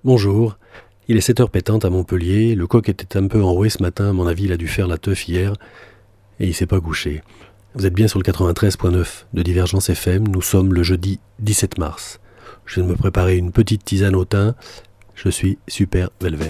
Bonjour, il est 7h pétante à Montpellier, le coq était un peu enroué ce matin, à mon avis il a dû faire la teuf hier, et il s'est pas couché. Vous êtes bien sur le 93.9 de Divergence FM, nous sommes le jeudi 17 mars. Je viens de me préparer une petite tisane au thym, je suis super velvet.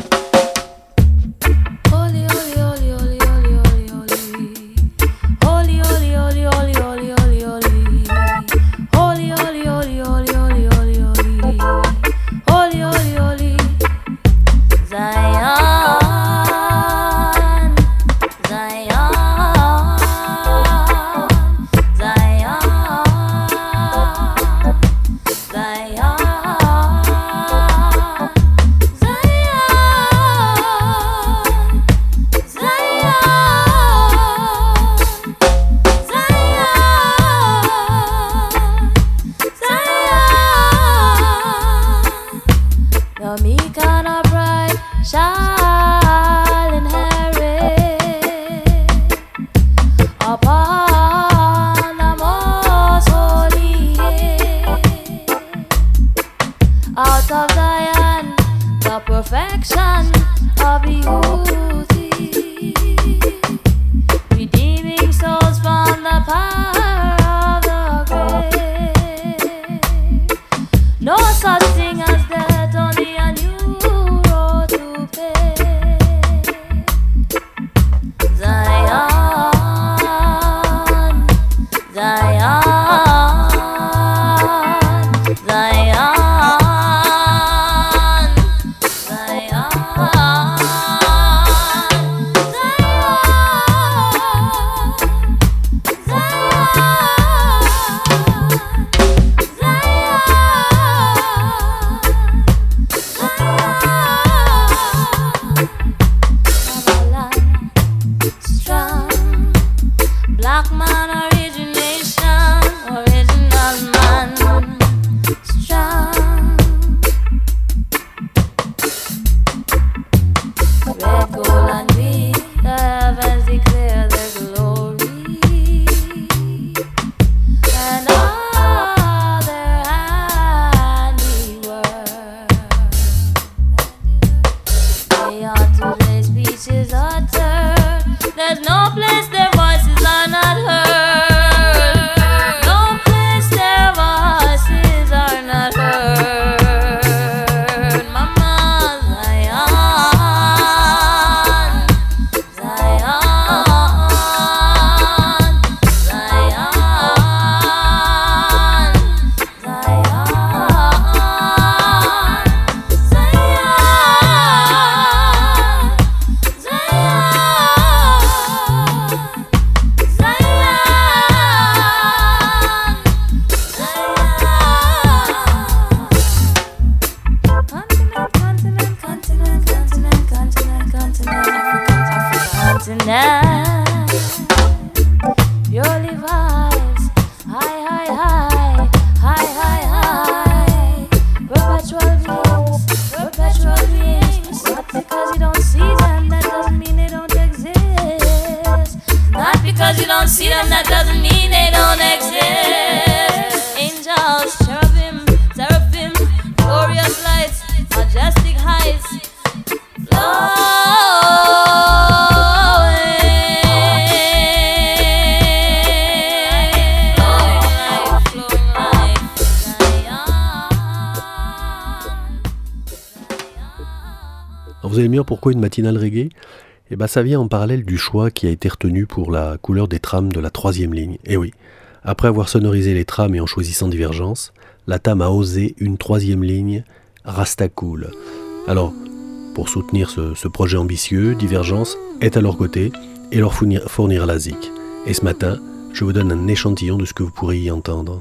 Vous allez me dire pourquoi une matinale reggae ? Eh bien ça vient en parallèle du choix qui a été retenu pour la couleur des trams de la 3e ligne. Et oui, après avoir sonorisé les trams et en choisissant Divergence, la TAM a osé une 3e ligne Rasta Cool. Alors, pour soutenir ce projet ambitieux, Divergence est à leur côté et leur fournir la zik. Et ce matin, je vous donne un échantillon de ce que vous pourriez y entendre.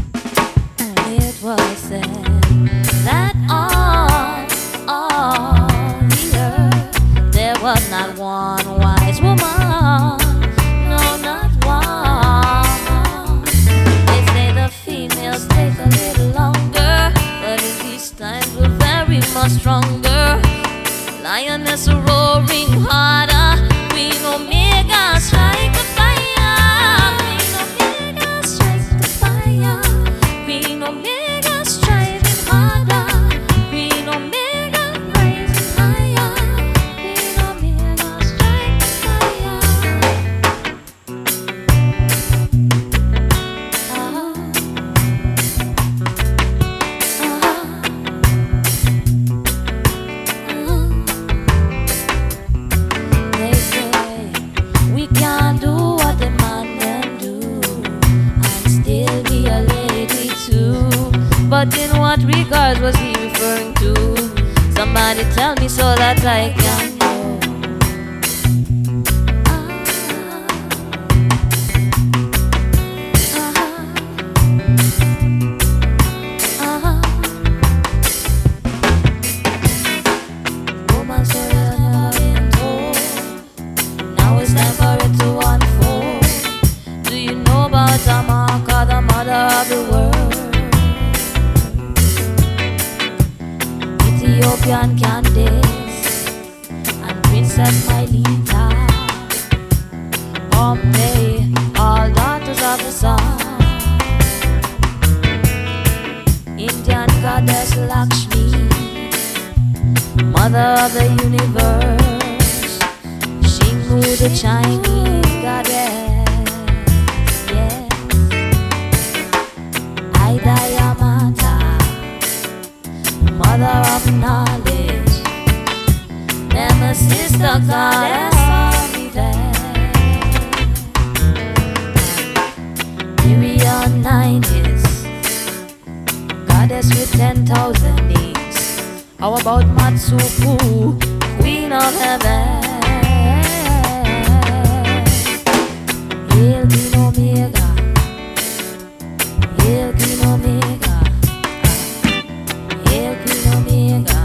It was said that on the earth there was not one wise woman, no, not one. They say the females take a little longer, but in these times we're very much stronger. Lioness roaring harder, Queen Omega strike the fire, Queen Omega strike the fire, Queen Omega striving harder, Queen Omega what regards was he referring to? Somebody tell me so that I can know. Woman's story has never been told. Now it's time for it to unfold. Do you know about Amaka, the mother of the world? Ethiopian Candace and Princess Mylita, Omne, all daughters of the sun. Indian goddess Lakshmi, mother of the universe. Shingu, the Chinese goddess, yes. Ida Yamata, mother of knowledge. Nemesis, the goddess of revenge. Miriam 90s, goddess with 10,000 names. How about Matsuku, queen of heaven? Hail Queen Omega, Hail Queen Omega, Hail Queen Omega,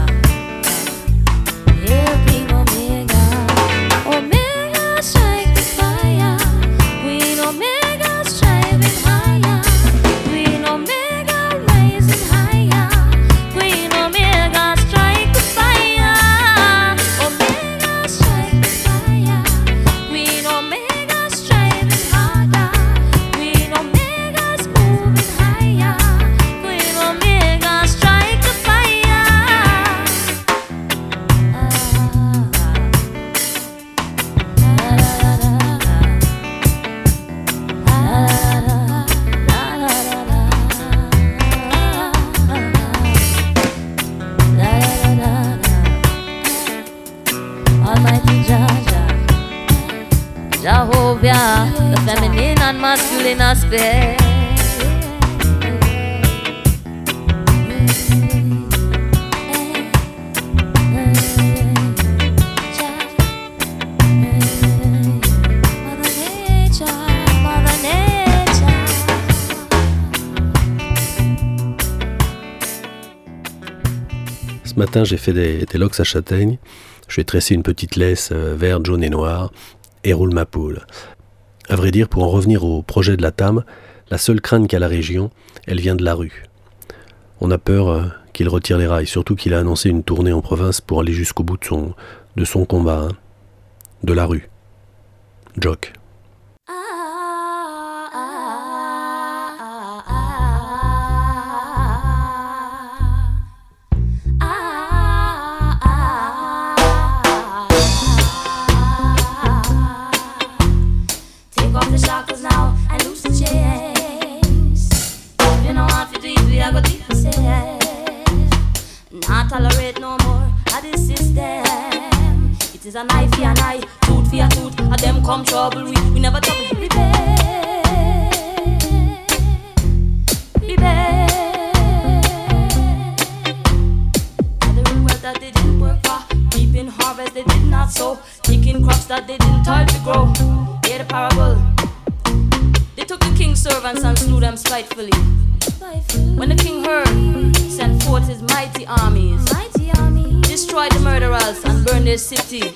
Hail Queen Omega. Omega strike the fire, Queen Omega striving higher, Queen Omega rising higher, Queen Omega strike the fire, Omega strike the fire, Queen Omega striving harder, Queen Omega's moving higher, Queen Omega strike the fire. Almighty Jaja, Jehovah, the feminine and masculine aspect. Mother Nature, Mother Nature. Ce matin, j'ai fait des locks à châtaigne. Je vais tresser une petite laisse verte, jaune et noire et roule ma poule. À vrai dire, pour en revenir au projet de la TAM, la seule crainte qu'a la région, elle vient de la rue. On a peur qu'il retire les rails, surtout qu'il a annoncé une tournée en province pour aller jusqu'au bout de son combat. De la rue. Jock. Take off the shackles now and loose the chains. You know how to do it, we are gonna deep say. Not tolerate no more of this system. It is an eye for an eye, tooth for a tooth. And them come trouble, we never trouble. Rebel, rebel. Gathering wealth that they didn't work for, reaping harvest they did not sow, picking crops that they didn't toil to grow. Hear the parable. They took the king's servants and slew them spitefully. When the king heard, he sent forth his mighty armies, destroyed the murderers and burned their city.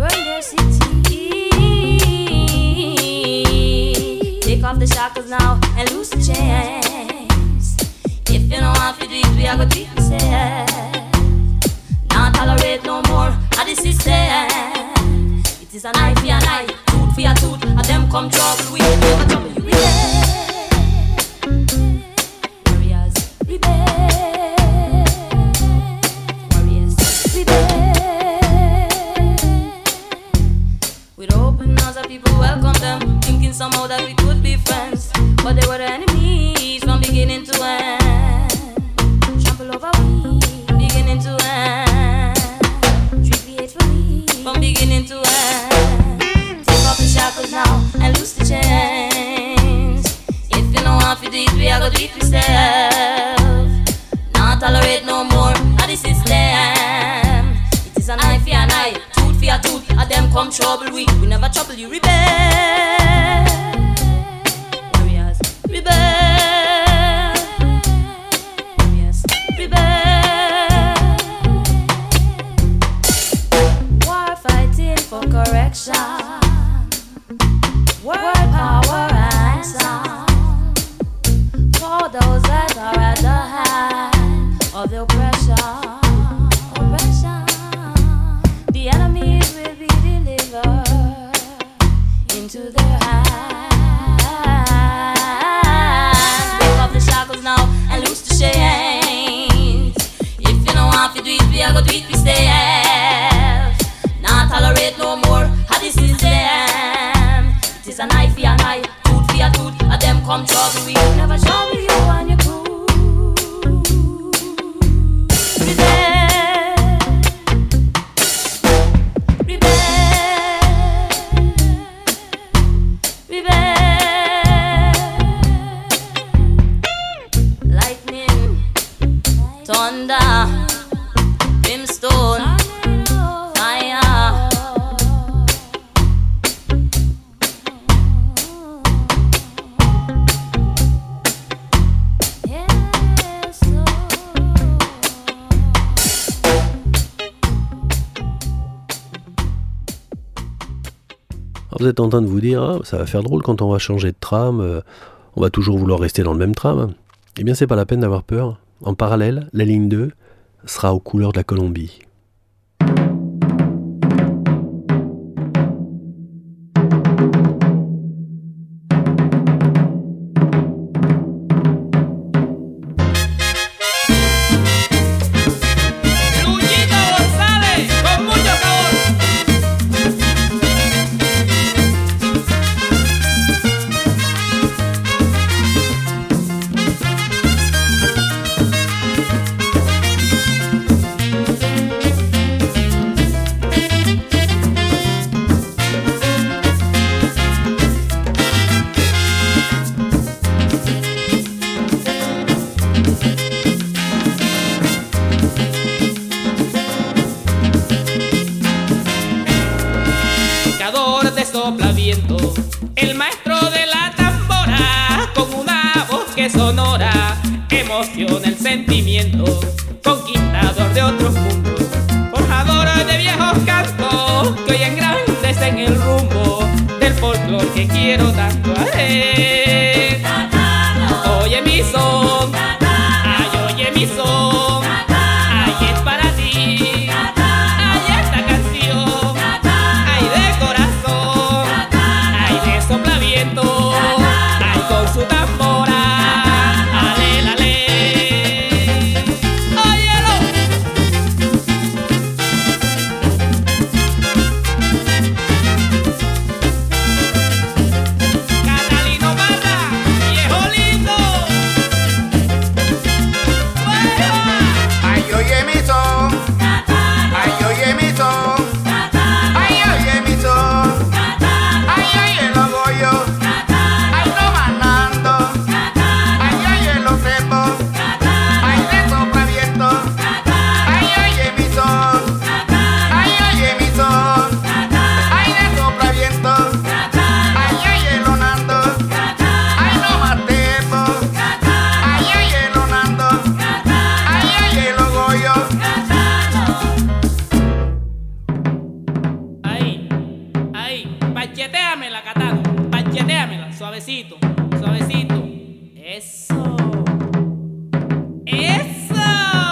Take off the shackles now and loose the chains. If you know how to do it, we are gonna deep say. Not tolerate no more of the system. It is an eye for an eye, tooth for a tooth, and them come trouble, we never trouble. Warriors, rebel. Warriors, rebel. With open arms, the people welcome them, thinking somehow that we could be friends, but they were the enemies from beginning to end. Trample over we, beginning to end. Treat me hatefully, from beginning to end. Take off the shackles now and loose the chains. If you know how to do it, we are gonna do it yourself. Not come trouble we never trouble you. Rebel, warriors, rebel, warriors, rebel. War fighting for correction, world power and sound for those that are at the hand of the oppression. The enemies will be delivered into their hands. Break off the shackles now and loose the chains. If you don't want to do it, we are going to do it, we stay. Not tolerate no more, how this is them. It is an eye for an eye, tooth for a tooth, and them come trouble we never trouble you and your crew. Thunder, brimstone, fire. Yes, Alors vous êtes en train de vous dire, ah, ça va faire drôle quand on va changer de tram, on va toujours vouloir rester dans le même tram. Eh bien c'est pas la peine d'avoir peur. En parallèle, la ligne 2 sera aux couleurs de la Colombie. El maestro de la tambora, con una voz que sonora, emociona el sentimiento, conquistador de otros mundos, forjador de viejos cantos, que hoy engrandecen el rumbo del folclore que quiero tanto. Oye mi son, ay, oye mi son, ay, es para ti, ay, esta canción, ay, de corazón, ay, de soplaviento, ay, con su tambora, ale, ale, óyelo. Catalino Mata, viejo lindo. Ay, oye mi son, ay, oye mi son, ay, oye mi son, ay, oye los bollos, ay, no manando, ay, oye los cepos, ay, de soplaviento, ay, oye mi son, ay, oye mi son, ay, de soplaviento, ay, oye lonando, ay, no más tepo, ay, oye lonando, ay, oye los bollos. Ahí, ahí, pacheteamela, Catano, pacheteamela, suavecito, suavecito. Eso. ¡Eso!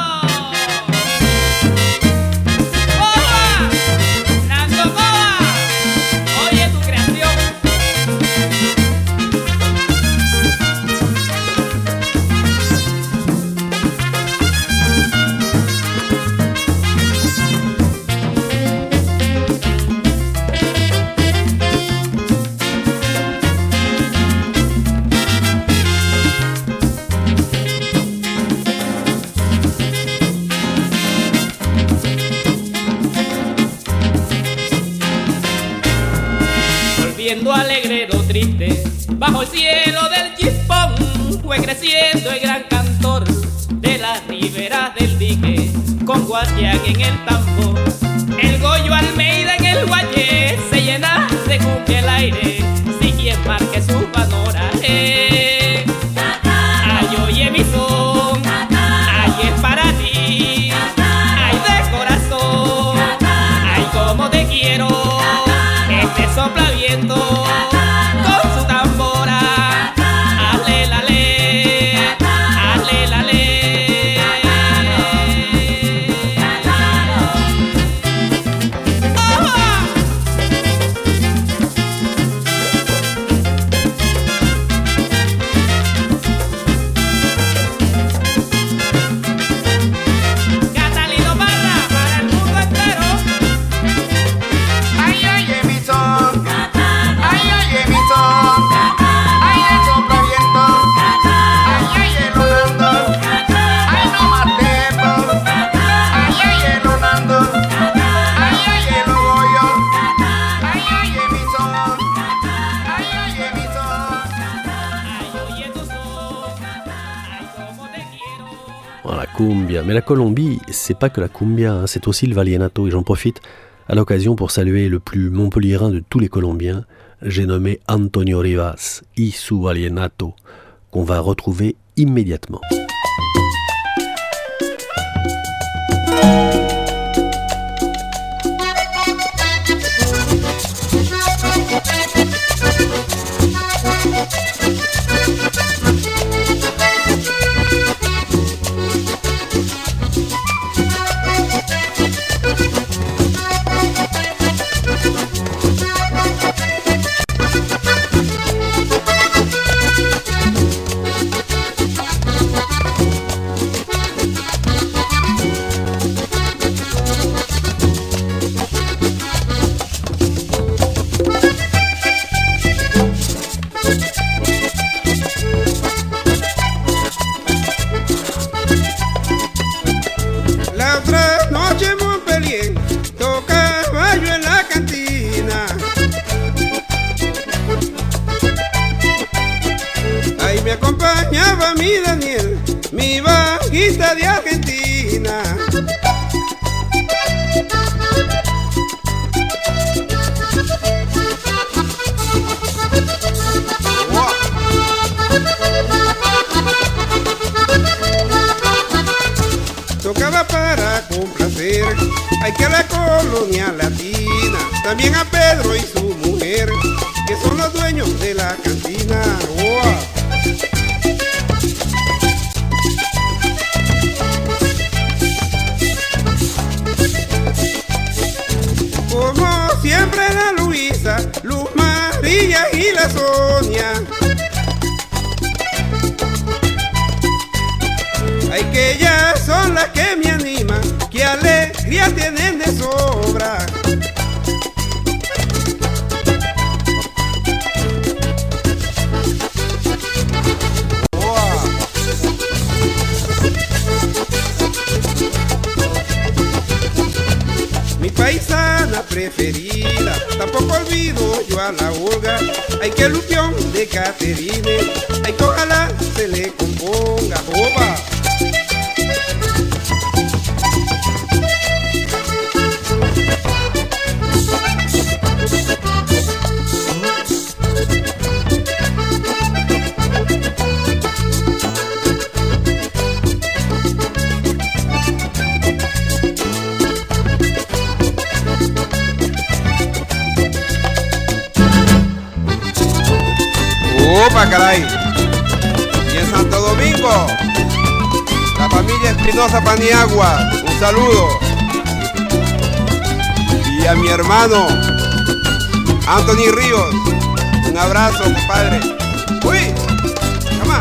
¡Coba! ¡Nando Coba! Oye tu creación. Volviendo alegrero triste, bajo el cielo del chispón, fue creciendo el gran cantor de las riberas del dique, con Guatián en el tambor, el Goyo Almeida en el guayé, el aire, si quien marque su panora. Ay, oye mi son, ay, es para ti, ay, de corazón, ay, como te quiero, este sopla viento con su tambora. Ale, la, le, ale, la, le. Catalino Parra para el mundo entero. Ay, oye mi son, ay, oye mi son, ay, el sopla viento, ay, ay, el onando, ay, no más tiempo, ay, ay, el onando, ay, ay, el ogollo, ay, oye mi son, ay, oye mi son. Ay, oye tu son, ay, como te quiero. Voilà, la cumbia. Mais la Colombie, c'est pas que la cumbia, hein, c'est aussi le vallenato. Et j'en profite à l'occasion pour saluer le plus montpelliérain de tous les Colombiens. J'ai nommé Antonio Rivas y su vallenato, qu'on va retrouver immédiatement. La otra noche en Montpellier tocaba yo en la cantina. Ahí me acompañaba mi Daniel, mi bajista de Argentina. Tocaba para complacer, hay que a la colonia latina, también a Pedro y su mujer, que son los dueños de la cantina. ¡Wow! Como siempre la Luisa, Luz María y la Sonia. Ay, que ellas son las que me animan, que alegría tienen de sobra. Mi paisana preferida, tampoco olvido yo a la Olga. Ay, que Lupión de Caterine, ay, que ojalá se le componga. ¡Opa! ¡Opa, caray! Y en Santo Domingo, la familia Espinosa Paniagua, un saludo. Y a mi hermano Anthony Ríos, un abrazo, compadre. ¡Uy! ¡Cama!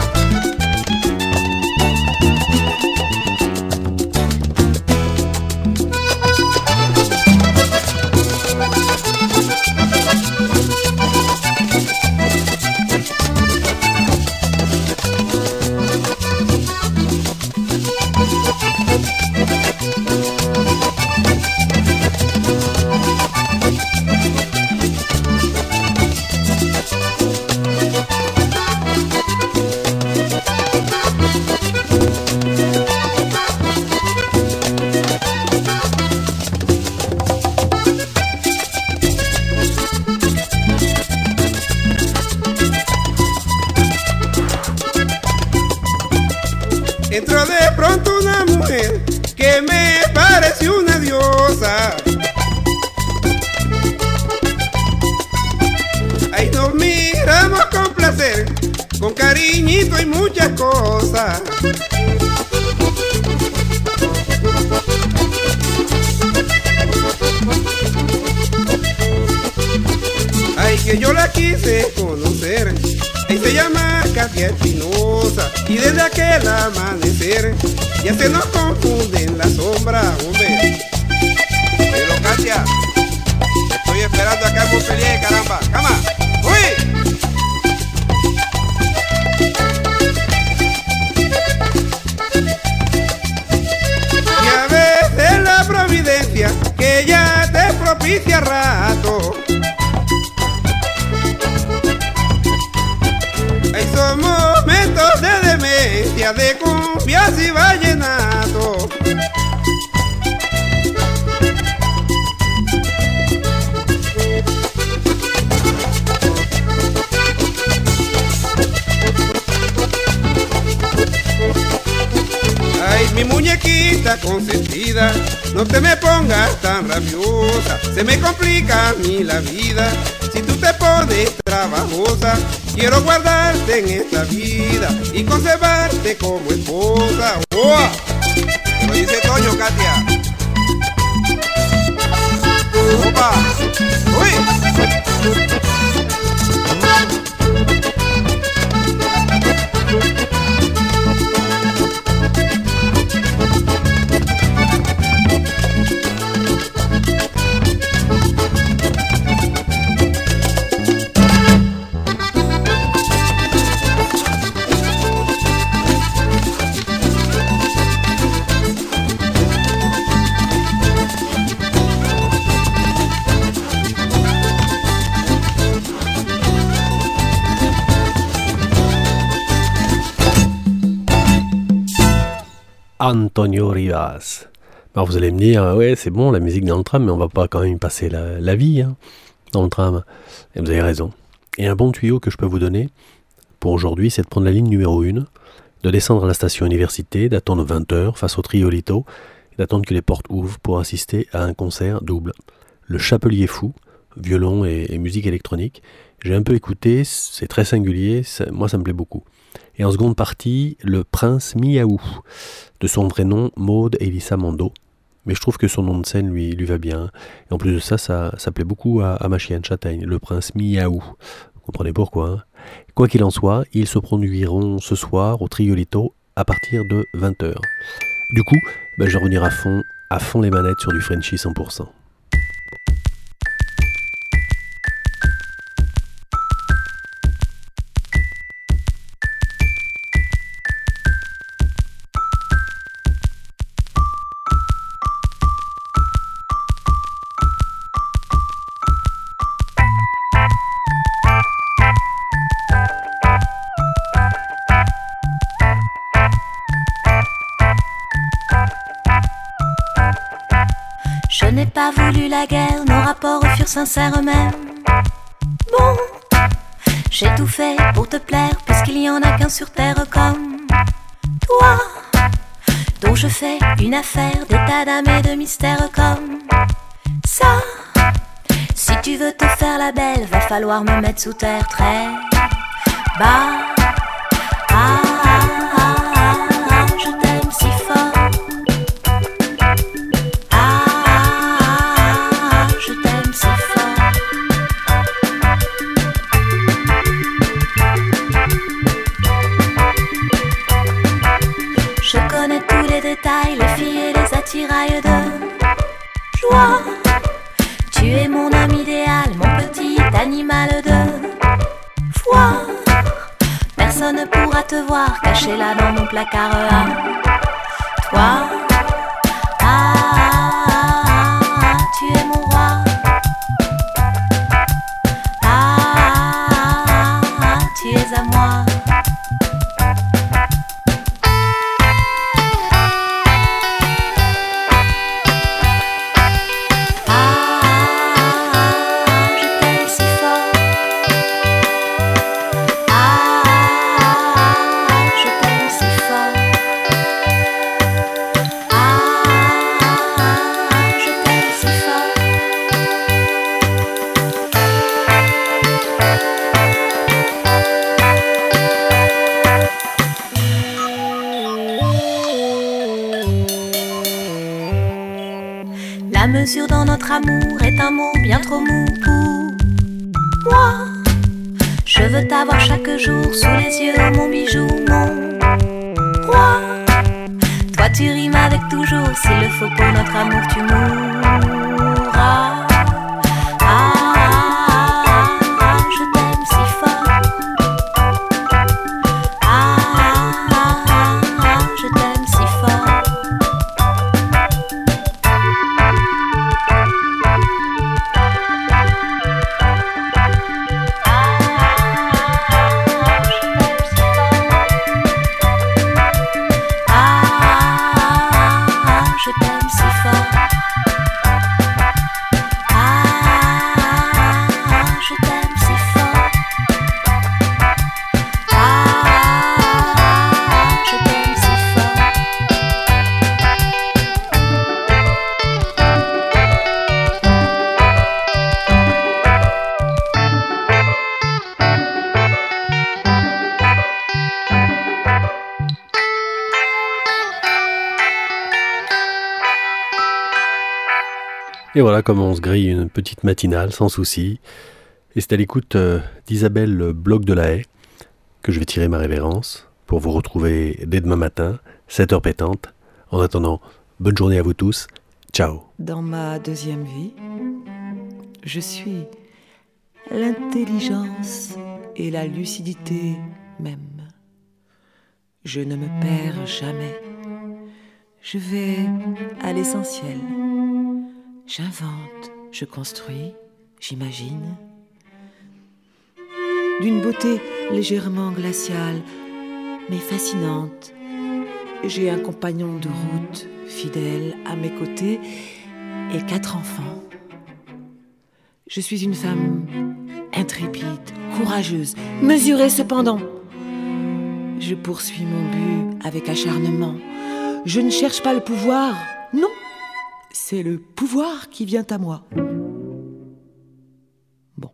entró de pronto una mujer que me pareció una diosa. Ahí nos miramos con placer, con cariñito y muchas cosas. Ay, que yo la quise conocer. Ahí se llama Katia Espinosa. Y desde aquel amanecer ya se nos confunden las sombras, hombre. Pero Katia, te estoy esperando acá en Montpellier, caramba. ¡Cama! ¡Uy! Y a veces la providencia que ya te propicia rato. Hay son momentos de demencia, de cumbias y vallenato. Ay, mi muñequita consentida, no te me pongas tan rabiosa, se me complica a mí la vida. Si tú te pones trabajosa, quiero guardarte en esta vida y conservarte como esposa. ¡Oa! Te lo dice Toño, Katia. ¡Opa! ¡Uy! Antonio Rivas. Alors vous allez me dire, ouais c'est bon la musique dans le tram, mais on va pas quand même y passer la vie hein, dans le tram. Et vous avez raison. Et un bon tuyau que je peux vous donner pour aujourd'hui, c'est de prendre la ligne numéro 1, de descendre à la station Université, d'attendre 20h face au Triolito, et d'attendre que les portes ouvrent pour assister à un concert double. Le Chapelier Fou, violon et musique électronique. J'ai un peu écouté, c'est très singulier, moi ça me plaît beaucoup. Et en seconde partie, le Prince Miaou, de son vrai nom Maud Elissa Mando. Mais je trouve que son nom de scène lui va bien. Et en plus de ça, ça plaît beaucoup à ma chienne Châtaigne, le Prince Miaou. Vous comprenez pourquoi hein. Quoi qu'il en soit, ils se produiront ce soir au Triolito à partir de 20h. Du coup, je vais revenir à fond les manettes sur du Frenchy 100%. Je n'ai pas voulu la guerre, nos rapports furent sincères eux-mêmes. Bon, j'ai tout fait pour te plaire, puisqu'il y en a qu'un sur terre comme toi, dont je fais une affaire d'état d'âme et de mystère comme ça. Si tu veux te faire la belle, va falloir me mettre sous terre très bas. Je t'aime si fort. Je t'aime si fort. Je connais tous les détails, les filles et les attirails de joie. Tu es mon homme idéal, mon petit animal de foire. Personne ne pourra te voir caché là dans mon placard à toi. Tu es mon roi. Tu es à moi. Je t'aime si fort. Je t'aime si fort. mesure dans notre amour est un mot bien trop mou pour moi. Je veux t'avoir chaque jour sous les yeux, mon bijou, mon roi. Toi tu rimes avec toujours, s'il le faut pour notre amour tu mourras. Je t'aime si fort. Je t'aime si fort. Je t'aime si fort. Je t'aime si fort. Je t'aime si fort. Et voilà comment on se grille une petite matinale sans souci. Et c'est à l'écoute d'Isabelle Bloch de la Haye que je vais tirer ma révérence pour vous retrouver dès demain matin, 7h pétante. En attendant, bonne journée à vous tous. Ciao. Dans ma deuxième vie, je suis l'intelligence et la lucidité même. Je ne me perds jamais. Je vais à l'essentiel. J'invente, je construis, j'imagine. D'une beauté légèrement glaciale, mais fascinante. J'ai un compagnon de route fidèle à mes côtés et 4 enfants. Je suis une femme intrépide, courageuse, mesurée cependant. Je poursuis mon but avec acharnement. Je ne cherche pas le pouvoir, non. C'est le pouvoir qui vient à moi. Bon.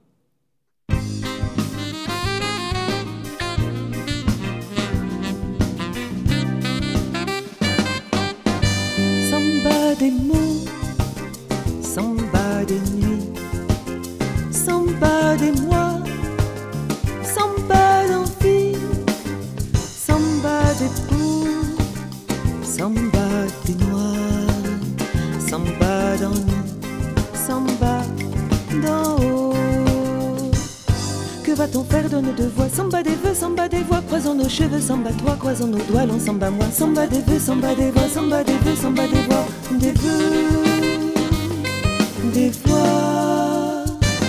Samba des mots, samba des nuits, samba des mois, samba d'envie, samba des poux, samba des noix. Samba dans nous, samba d'en haut. Que va-t-on faire de nos deux voix? Samba des vœux, samba des voix. Croisons nos cheveux, samba toi, croisons nos doigts, l'on samba moi. Samba des vœux, samba des voix, samba des vœux, samba des voix. Des vœux, des voix.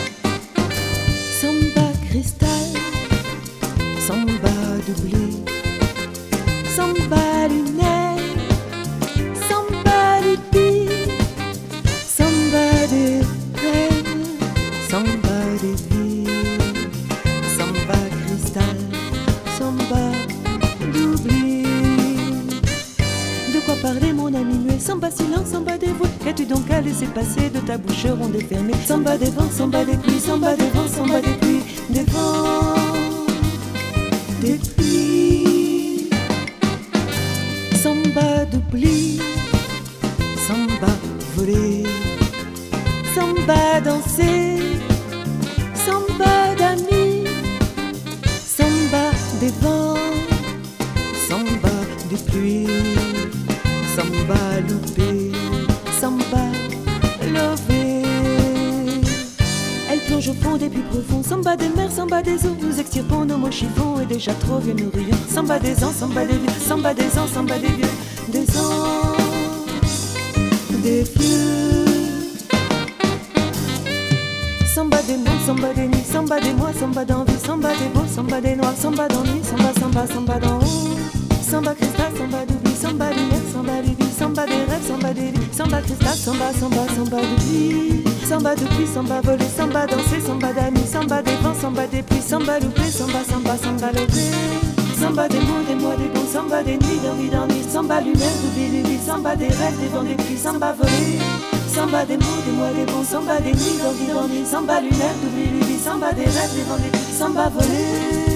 Samba cristal, samba d'oubli, samba lunaire, samba d'épi. Samba des rêves, samba des vies, samba cristal, samba d'oubli. De quoi parler mon ami muet? Samba silence, samba dévoué. Qu'as-tu donc à laisser passer de ta bouche ronde et fermée? Samba des vents, samba des pluies, samba des vents, samba des pluies, des vents, des pluies. Samba d'oubli, samba volé. Samba danser, samba d'amis, samba des vents, samba des pluies, samba loupé, samba lové. Elle plonge au fond des puits profonds, samba des mers, samba des eaux. Nous extirpons nos mots chiffons et déjà trop vieux nous rions. Samba des ans, samba des vieux, samba des ans, samba des vieux, des ans, des vieux. Samba des mondes, samba des nuits, samba des mois, samba d'envie, samba des beaux, samba des noirs, samba d'ennui, samba, samba, samba d'en haut. Samba cristal, samba d'oubli, samba lumière, samba des vies, samba des rêves, samba des vies, samba cristal, samba, samba, samba d'oubli, samba de pluie, samba volé, samba danser, samba d'amis, samba des vents, samba des pluies, samba loupé, samba, samba, samba levé. Samba des mots, des mois, des bons, samba des nuits, d'envie, d'ennui, samba lumière, d'oubli, d'oubli, samba des rêves, des vents, des pluies, samba volé. Samba des mots, des mois, des bons, samba des nuits, d'envie, d'ennui, samba lunaire, d'oubli, d'oubli, samba des rêves, des vents, des pluies, samba volé.